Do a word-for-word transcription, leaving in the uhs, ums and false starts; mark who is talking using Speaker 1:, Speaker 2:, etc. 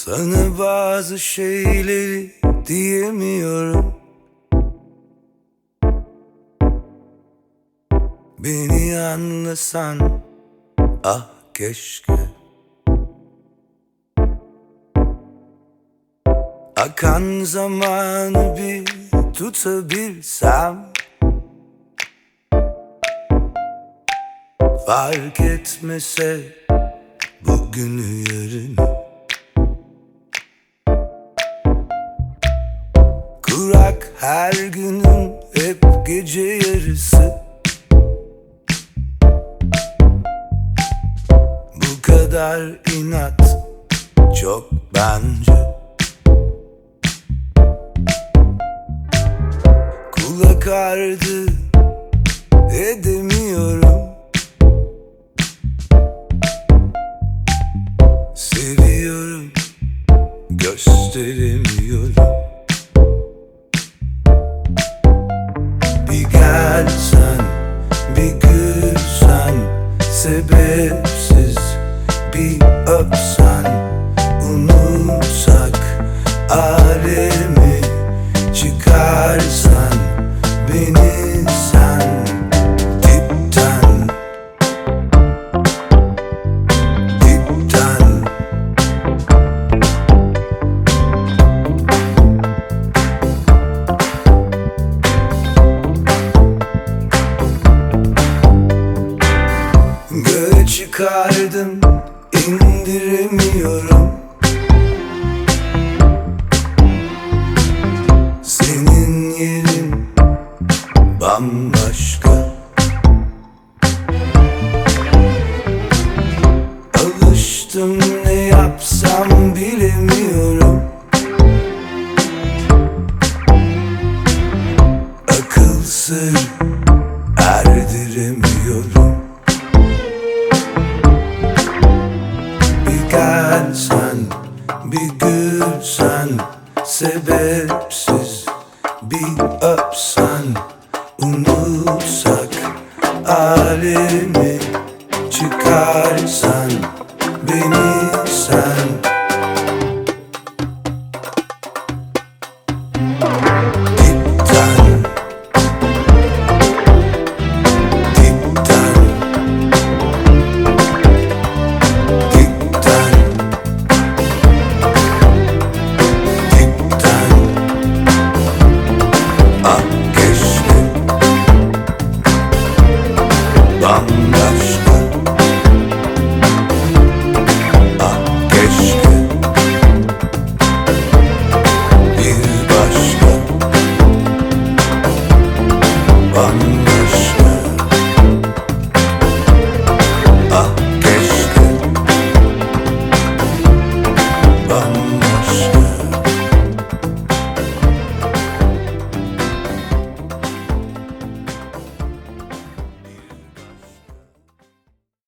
Speaker 1: Sana bazı şeyleri diyemiyorum. Beni anlasan, ah keşke. Akan zamanı bir tutabilsem, fark etmese bugünü yarını. Kurak her günüm hep gece yarısı. Bu kadar inat çok bence. Kulak ardı edemiyorum. Seviyorum, gösteremiyorum. Bir gelsen, bir gülsen, sebepsiz bir öpsen, unutsak alemi, çıkarsan beni sen dipten, dipten. Göğe çıkardım, indiremiyorum. Senin yerin bambaşka. Alıştım, ne yapsam bilemiyorum. Akıl sır erdiremiyorum. Bir gelsen, bir gülsen, sebepsiz bir öpsen, unutsak alemi, çıkarsan beni